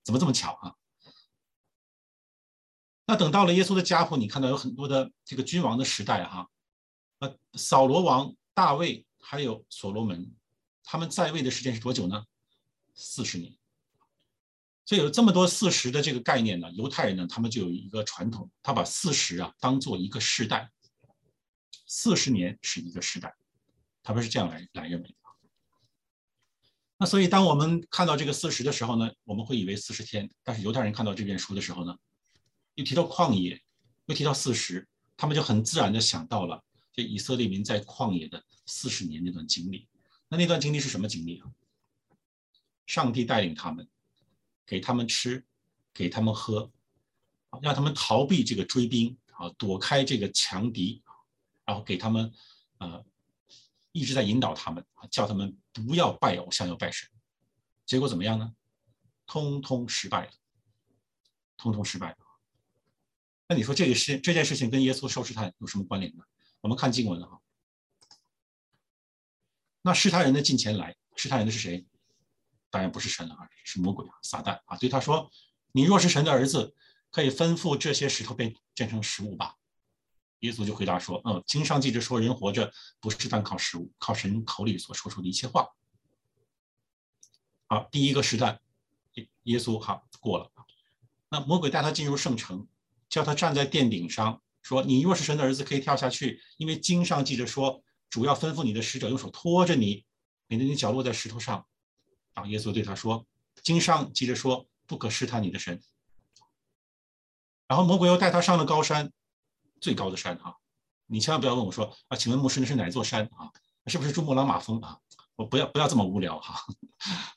怎么这么巧啊？那等到了耶稣的家谱，你看到有很多的这个君王的时代哈，呃，扫罗王、大卫还有所罗门，他们在位的时间是多久呢？四十年。所以有这么多四十的这个概念呢，犹太人呢，他们就有一个传统，他把四十啊当做一个世代，四十年是一个世代，他们是这样来来认为的。那所以当我们看到这个四十的时候呢，我们会以为四十天，但是犹太人看到这篇书的时候呢，又提到旷野，又提到四十，他们就很自然的想到了这以色列民在旷野的四十年那段经历。那那段经历是什么经历啊？上帝带领他们，给他们吃，给他们喝，让他们逃避这个追兵啊，躲开这个强敌，然后给他们呃一直在引导他们，叫他们不要拜偶像，要拜神。结果怎么样呢？通通失败了，通通失败了。那你说这个事这件事情跟耶稣受试探有什么关联呢？我们看经文啊。那试探人的近前来，试探人的是谁？当然不是神啊，是魔鬼啊，撒旦啊。对他说：“你若是神的儿子，可以吩咐这些石头变变成食物吧。”耶稣就回答说：“嗯，经上记着说，人活着不是单靠食物，靠神口里所说出的一切话。”好，第一个试探，耶稣好过了。那魔鬼带他进入圣城，叫他站在殿顶上，说：“你若是神的儿子，可以跳下去，因为经上记着说，主要吩咐你的使者用手托着你，免得你脚落在石头上。”然后耶稣对他说：“经上记着说，不可试探你的神。”然后魔鬼又带他上了高山，最高的山啊！你千万不要问我说啊，请问牧师那是哪座山啊？是不是珠穆朗玛峰啊？我不要不要这么无聊哈、啊！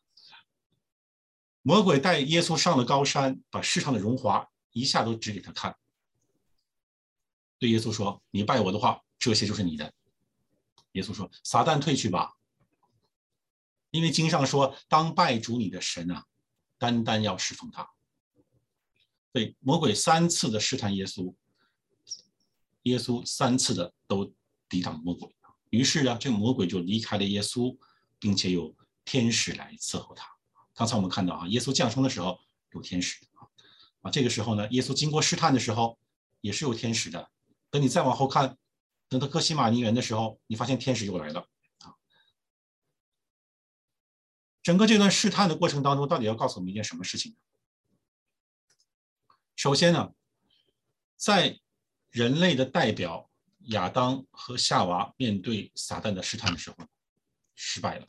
魔鬼带耶稣上了高山，把世上的荣华一下都指给他看，对耶稣说：“你拜我的话，这些就是你的。”耶稣说：“撒旦退去吧。”因为经上说，当拜主你的神啊，单单要侍奉他。所以魔鬼三次的试探耶稣，耶稣三次的都抵挡魔鬼。于是呢，这个魔鬼就离开了耶稣，并且有天使来伺候他。刚才我们看到啊，耶稣降生的时候有天使啊，这个时候呢，耶稣经过试探的时候也是有天使的。等你再往后看，等到哥西玛尼园的时候，你发现天使又来了。整个这段试探的过程当中，到底要告诉我们一件什么事情呢？首先呢，在人类的代表亚当和夏娃面对撒旦的试探的时候，失败了。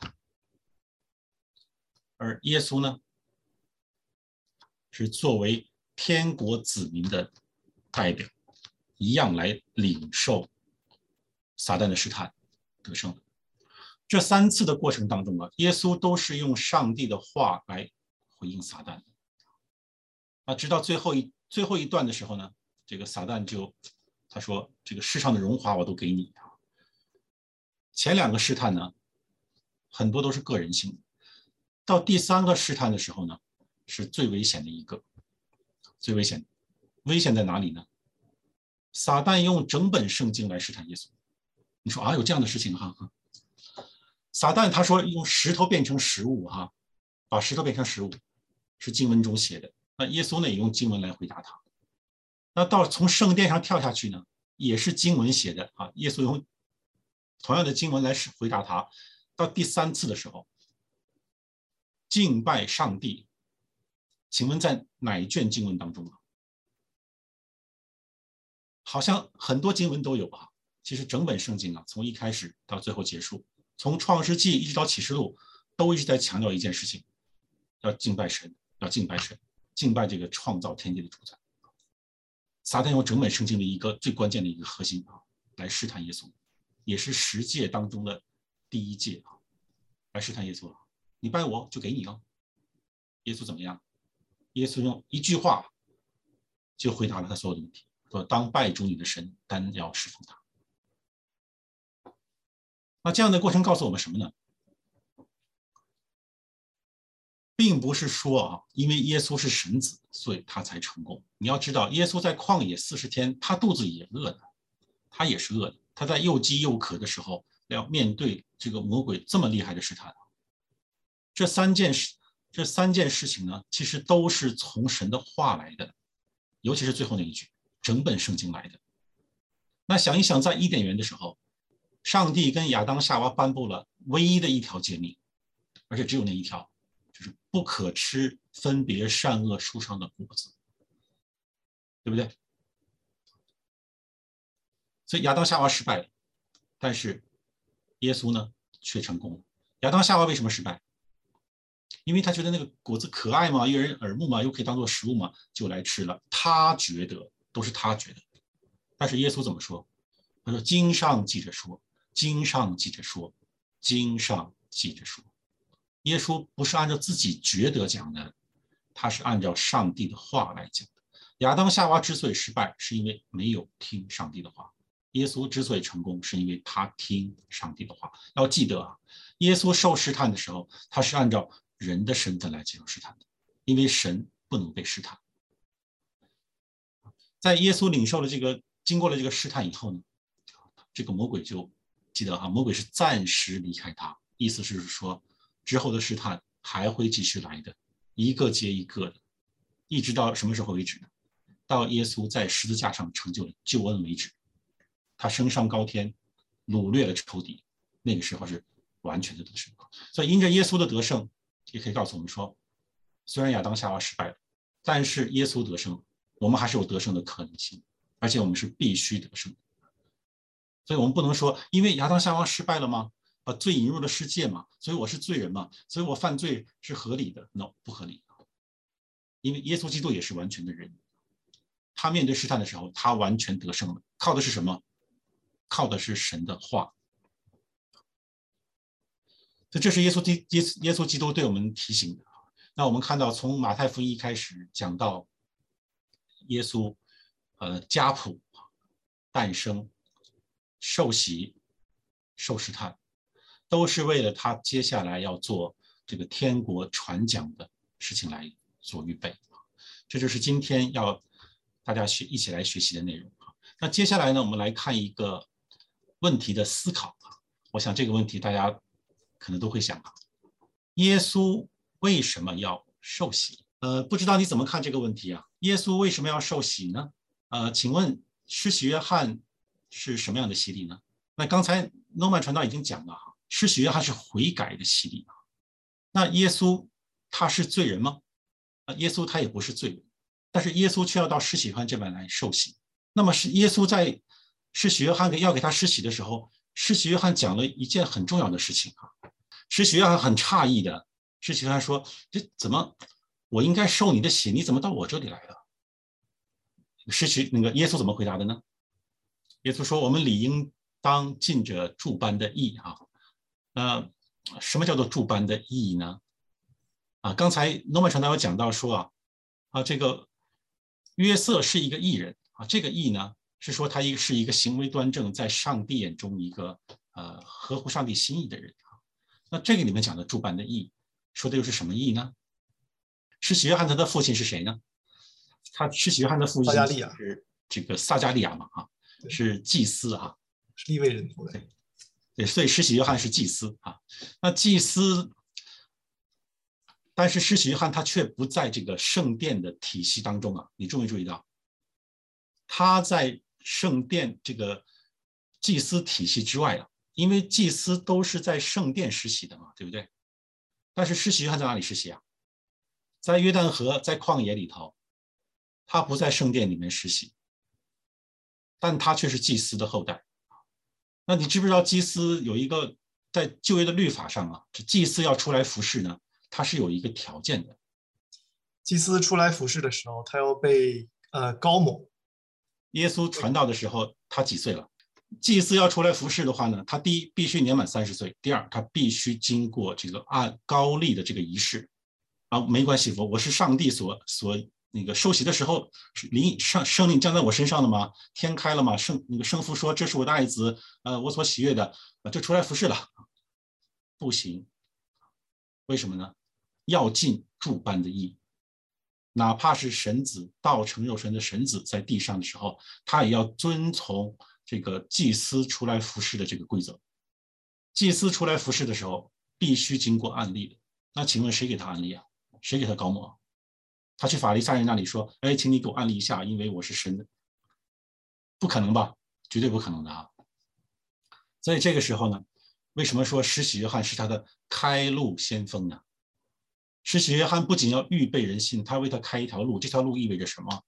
而耶稣呢，是作为天国子民的代表，一样来领受撒旦的试探，得胜的。这三次的过程当中啊，耶稣都是用上帝的话来回应撒旦。啊，直到最后一最后一段的时候呢，这个撒旦就他说：“这个世上的荣华我都给你。”前两个试探呢，很多都是个人性的。到第三个试探的时候呢，是最危险的一个，最危险。危险在哪里呢？撒旦用整本圣经来试探耶稣。你说啊，有这样的事情哈？撒旦他说用石头变成食物哈，把石头变成食物，是经文中写的。那耶稣呢也用经文来回答他。那到从圣殿上跳下去呢，也是经文写的啊。耶稣用同样的经文来回答他。到第三次的时候，敬拜上帝，请问在哪一卷经文当中啊？好像很多经文都有啊。其实整本圣经啊，从一开始到最后结束，从创世纪一直到启示录，都一直在强调一件事情：要敬拜神，要敬拜神，敬拜这个创造天地的主宰。撒旦用整本圣经的一个最关键的一个核心啊，来试探耶稣，也是十诫当中的第一诫啊，来试探耶稣。你拜我就给你哦。耶稣怎么样？耶稣用一句话就回答了他所有的问题，说：“当拜主你的神，单要侍奉他。”那这样的过程告诉我们什么呢？并不是说啊，因为耶稣是神子，所以他才成功。你要知道，耶稣在旷野四十天，他肚子也饿的，他也是饿的。他在又饥又渴的时候，要面对这个魔鬼这么厉害的试探。这三件事， 这三件事情呢，其实都是从神的话来的，尤其是最后那一句，整本圣经来的。那想一想，在伊甸园的时候，上帝跟亚当夏娃颁布了唯一的一条诫命，而且只有那一条，就是不可吃分别善恶树上的果子，对不对？所以亚当夏娃失败了，但是耶稣呢却成功了。亚当夏娃为什么失败？因为他觉得那个果子可爱嘛，悦人耳目嘛，又可以当做食物嘛，就来吃了。他觉得都是他觉得，但是耶稣怎么说？他说：“经上记着说，经上记着说，经上记着说。”耶稣不是按照自己觉得讲的，他是按照上帝的话来讲的。亚当夏娃之所以失败，是因为没有听上帝的话；耶稣之所以成功，是因为他听上帝的话。要记得啊，耶稣受试探的时候，他是按照人的身份来接受试探的，因为神不能被试探。在耶稣领受了这个，经过了这个试探以后呢，这个魔鬼就记得啊，魔鬼是暂时离开他，意思是说，之后的试探还会继续来的，一个接一个的，一直到什么时候为止呢？到耶稣在十字架上成就了救恩为止。他升上高天，掳掠了仇敌，那个时候是完全的得胜。所以因着耶稣的得胜，也可以告诉我们说，虽然亚当夏娃失败了，但是耶稣得胜，我们还是有得胜的可能性，而且我们是必须得胜的。所以我们不能说，因为亚当夏娃失败了吗？把罪引入了世界嘛，所以我是罪人嘛，所以我犯罪是合理的。no， 不合理。因为耶稣基督也是完全的人，他面对试探的时候，他完全得胜了，靠的是什么？靠的是神的话。所以这是耶稣基耶稣耶稣基督对我们提醒的。那我们看到，从马太福音一开始讲到耶稣，呃，家谱、诞生、受洗、受试探，都是为了他接下来要做这个天国传讲的事情来做预备。这就是今天要大家学一起来学习的内容。那接下来呢，我们来看一个问题的思考。我想这个问题大家可能都会想，耶稣为什么要受洗？呃，不知道你怎么看这个问题啊？耶稣为什么要受洗呢？呃，请问施洗约翰是什么样的洗礼呢？那刚才诺曼传道已经讲了，施洗约翰是悔改的洗礼。那耶稣他是罪人吗？耶稣他也不是罪人，但是耶稣却要到施洗约翰这边来受洗。那么是耶稣在施洗约翰要给他施洗的时候，施洗约翰讲了一件很重要的事情啊。施洗约翰很诧异的，施洗约翰说：“这怎么我应该受你的洗，你怎么到我这里来了？”施洗那个耶稣怎么回答的呢？耶稣说：“我们理应当尽着诸般的义啊。”呃，什么叫做诸般的义呢？啊，刚才诺曼传道有讲到说啊，啊，这个约瑟是一个义人啊，这个义呢是说他一个是一个行为端正，在上帝眼中一个呃合乎上帝心意的人啊。那这个里面讲的诸般的义，说的又是什么义呢？施洗约翰他的父亲是谁呢？他施洗约翰的父亲是这个撒加利亚嘛啊，是祭司啊， 是利未人。 对对，所以施洗约翰是祭司啊。那祭司。但是施洗约翰他却不在这个圣殿的体系当中啊，你注没注意到？他在圣殿这个祭司体系之外啊，因为祭司都是在圣殿施洗的嘛，对不对？但是施洗约翰在哪里施洗啊？在约旦河，在旷野里头，他不在圣殿里面施洗，但他却是祭司的后代。那你知不知道祭司有一个在旧约的律法上啊，这祭司要出来服侍呢？他是有一个条件的， 祭司出来服侍的时候，他要被呃高抹。 耶稣传道的时候，他几岁了？祭司要出来服侍的话呢，他第一必须年满三十岁，第二他必须经过这个按高利的这个仪式啊，没关系，我我是上帝所所那个受洗的时候，灵上圣灵降在我身上了吗？天开了吗？圣那个圣父说这是我的爱子，呃，我所喜悦的，啊，就出来服侍了，不行，为什么呢？要尽诸般的义，哪怕是神子道成肉身的神子在地上的时候，他也要遵从这个祭司出来服侍的这个规则。祭司出来服侍的时候，必须经过按立的。那请问谁给他按立啊？ 谁给他高抹？他去法利赛人那里说：“哎，请你给我案例一下，因为我是神的。”不可能吧？绝对不可能的啊！所以这个时候呢，为什么说施洗约翰是他的开路先锋呢？施洗约翰不仅要预备人心，他为他开一条路，这条路意味着什么？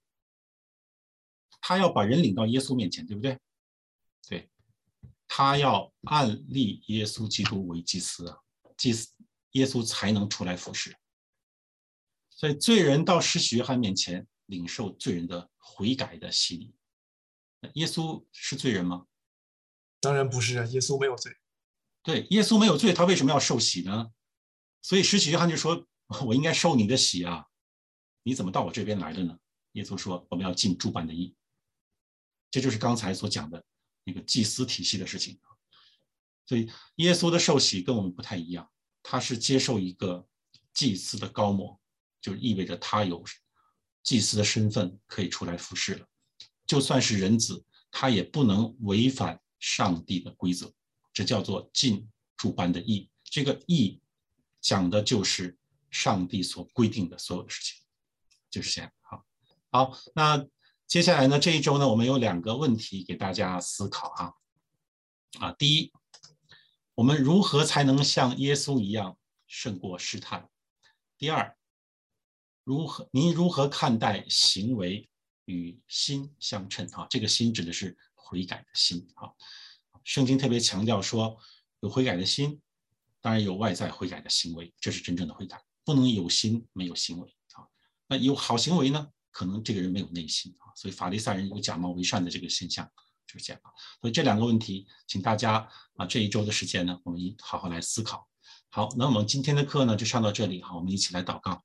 他要把人领到耶稣面前，对不对？对，他要按立耶稣基督为祭司啊，祭司耶稣才能出来服侍。所以罪人到施洗约翰面前领受罪人的悔改的洗礼。耶稣是罪人吗？ 当然不是啊，耶稣没有罪。 对，耶稣没有罪，他为什么要受洗呢？所以施洗约翰就说：“我应该受你的洗啊，你怎么到我这边来了呢？”耶稣说：“我们要尽诸般的义。”这就是刚才所讲的那个祭司体系的事情。所以耶稣的受洗跟我们不太一样，他是接受一个祭司的膏抹，就意味着他有祭司的身份，可以出来服侍了。就算是人子，他也不能违反上帝的规则，这叫做尽诸般的义。这个义讲的就是上帝所规定的所有的事情，就是这样。好，好，那接下来呢，这一周呢，我们有两个问题给大家思考啊。啊，第一，我们如何才能像耶稣一样胜过试探？第二，如何您如何看待行为与心相称？啊，这个心指的是悔改的心啊。圣经特别强调说，有悔改的心，当然有外在悔改的行为，这是真正的悔改，不能有心没有行为啊。那有好行为呢，可能这个人没有内心啊，所以法利赛人有假冒为善的这个现象，就是这样啊。所以这两个问题，请大家啊这一周的时间呢，我们一好好来思考。好，那我们今天的课呢就上到这里，好，我们一起来祷告。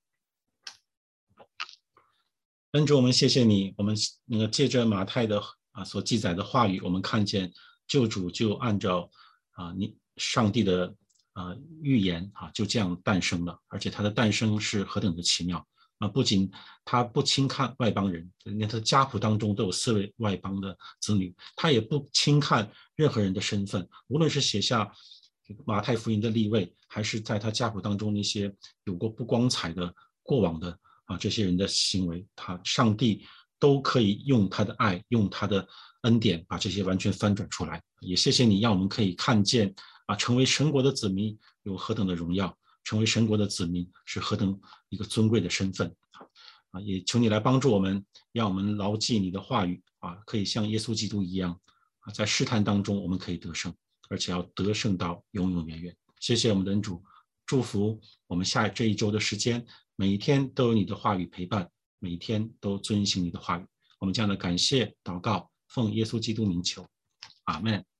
恩主，我们谢谢你，我们那个借着马太的啊所记载的话语，我们看见救主就按照啊你上帝的啊预言啊就这样诞生了，而且他的诞生是何等的奇妙啊！不仅他不轻看外邦人，连他的家谱当中都有四位外邦的子女，他也不轻看任何人的身份，无论是写下马太福音的利未，还是在他家谱当中那些有过不光彩的过往的啊，这些人的行为，他上帝都可以用他的爱，用他的恩典，把这些完全翻转出来。也谢谢你，让我们可以看见啊，成为神国的子民有何等的荣耀，成为神国的子民是何等一个尊贵的身份啊！也求你来帮助我们，让我们牢记你的话语啊，可以像耶稣基督一样啊，在试探当中我们可以得胜，而且要得胜到永永远远。谢谢我们的恩主，祝福我们下这一周的时间。每一天都有你的话语陪伴，每一天都遵行你的话语。我们这样的感谢祷告，奉耶稣基督名求，阿们。